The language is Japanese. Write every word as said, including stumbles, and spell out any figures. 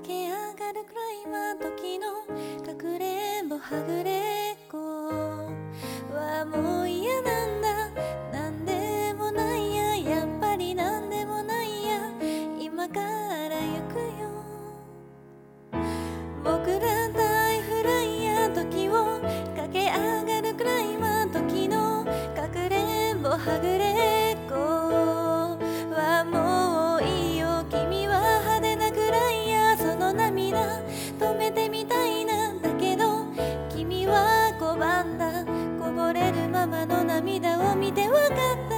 け上がるくらいは時のかくれんぼはぐれっこはもう嫌なんだ。なんでもないや、やっぱりなんでもないや、今から行くよ。僕ら大フライヤー、時を駆け上がるくらいは時のかくれんぼはぐれっこはもういいよ。君は派手なくらいや、その涙止めてみたいな。だけど君は拒んだ。こぼれるままの涙を見てわかった。